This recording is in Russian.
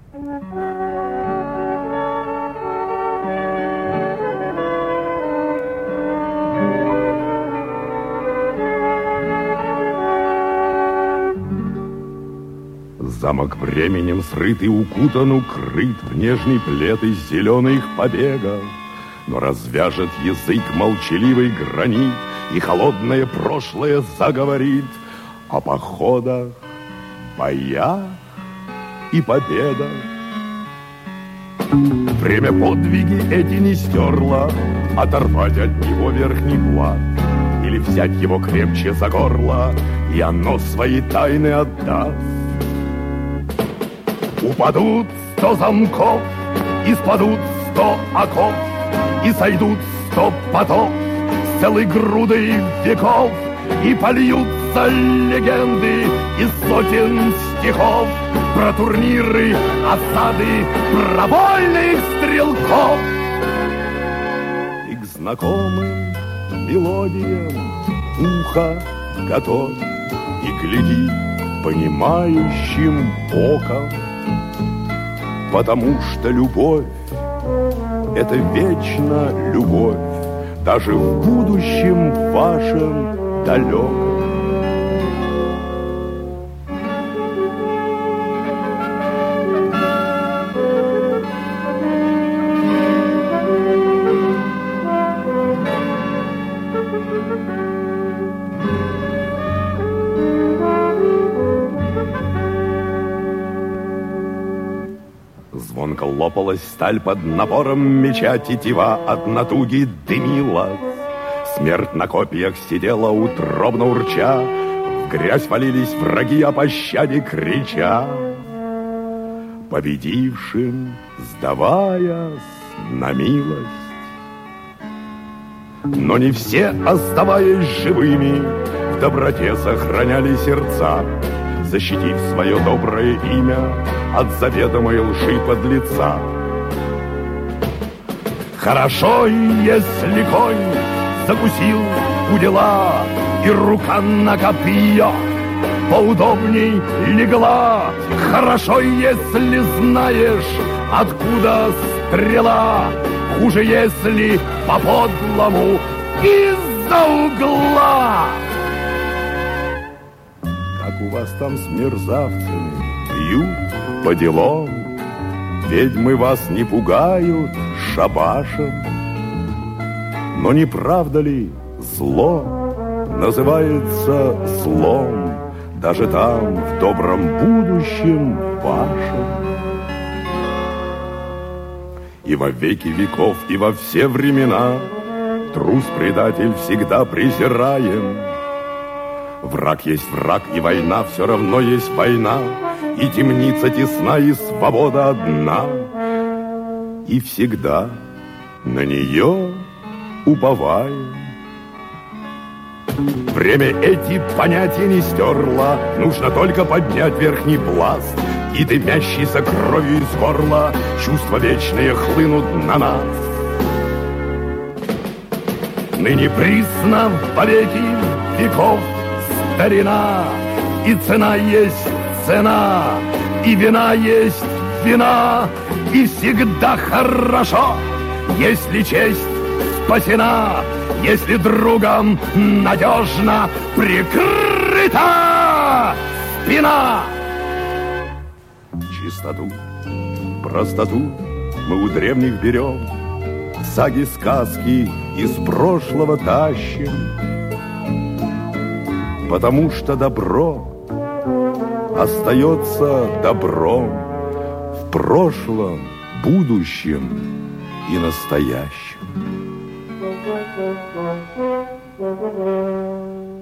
Замок временем срыт и укутан, укрыт в нежный плед из зеленых побегов. Но развяжет язык молчаливый гранит, и холодное прошлое заговорит о походах, боях и победах. Время подвиги эти не стерло, оторвать от него верхний плат или взять его крепче за горло, и оно свои тайны отдаст. Упадут 100 замков, и спадут 100 оков, и сойдут 100 потов с целой грудой веков, и польются легенды из сотен стихов про турниры, осады, про вольных стрелков. И к знакомым мелодиям ухо готовь, и гляди понимающим оком, потому что любовь — это вечно любовь, даже в будущем вашем далеком. Звонко лопалась сталь под напором меча, тетива от натуги дымилась. Смерть на копьях сидела утробно урча, в грязь валились враги, о пощаде крича. Победившим сдаваясь на милость. Но не все, оставаясь живыми, в доброте сохраняли сердца, защитив свое доброе имя от заведомой лжи подлеца. Хорошо, если конь закусил удила, и рука на копье поудобней легла. Хорошо, если знаешь, откуда стрела. Хуже, если по-подлому из-за угла. Как у вас там с мерзавцами? Бьют по делам? Ведьмы вас не пугают шабашем? Но не правда ли зло называется злом даже там, в добром будущем вашем? И во веки веков, и во все времена трус-предатель всегда презираем. Враг есть враг, и война все равно есть война, и темница тесна, и свобода одна. И всегда на нее уповаем. Время эти понятия не стерло, нужно только поднять верхний пласт, и дымящейся кровью из горла чувства вечные хлынут на нас. Ныне присно во веки веков старина, и цена есть цена, и вина есть вина, и всегда хорошо, если честь спасена, если другом надежно прикрыта спина. Чистоту, простоту мы у древних берем, саги, сказки из прошлого тащим, потому что добро остается добром в прошлом, будущем и настоящем.